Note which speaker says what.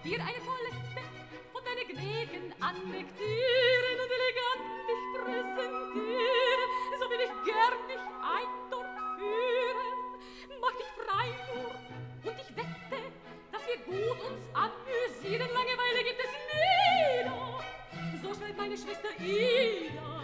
Speaker 1: dir eine Toilette von deinen gnädigen annektieren und elegant dich präsentieren. So will ich gern dich ein dort führen. Mach dich frei nur und ich wette, dass wir gut uns amüsieren. Langeweile gibt es nie. So schreibt meine Schwester Ida.